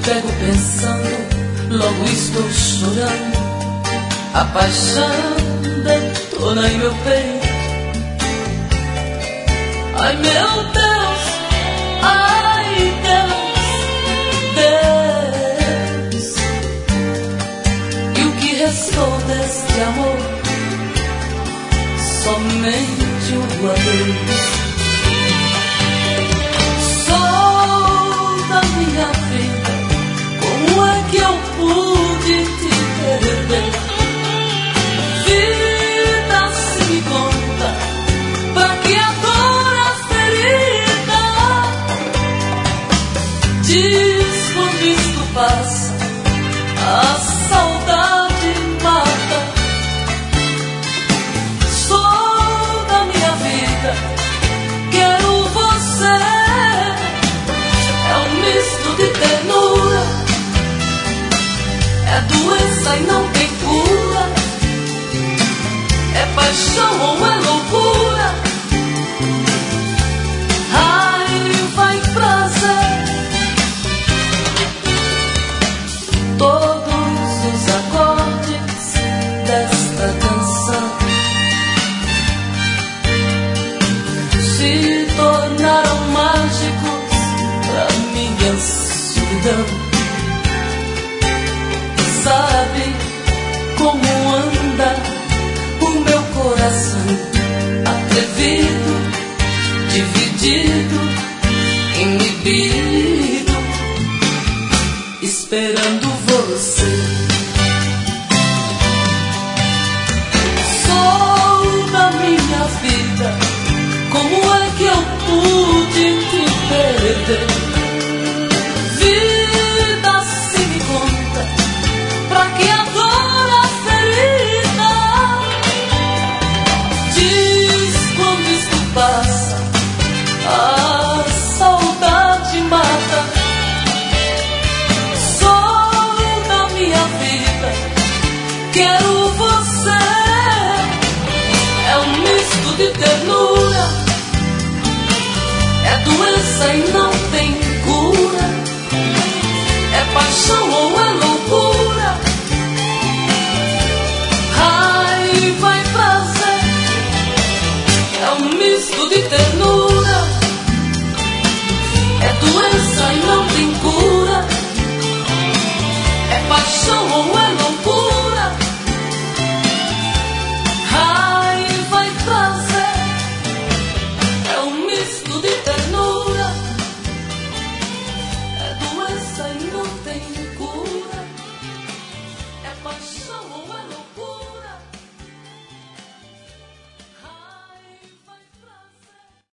pego pensando, logo estou chorando. A paixão detona em meu peito. Ai meu Deus, ai Deus, Deus. E o que restou deste amor? Somente o adeus. Sou da minha vida, como é que eu pude te perder? Vida, se me conta, pra que a dor, a ferida? Diz quando isto passa, a saudade mata. Sou da minha vida, quero você. É um misto de ternura, é doença e não tem cura. É paixão ou é loucura? Raiva e prazer. Todos os acordes desta canção se tornaram mágicos pra minha solidão. Sabe como anda o meu coração, atrevido, dividido, inibido, esperando você. Sou da minha vida, como é que eu pude te perder? Vida, se me conta, pra que a dor, a ferida? Diz quando isto passa, a saudade mata. Sou da minha vida, quero você. É um misto de ternura, é doença e não tem cura. É paixão ou é loucura? Raiva e prazer. É um misto de ternura, é doença e não tem cura. É paixão ou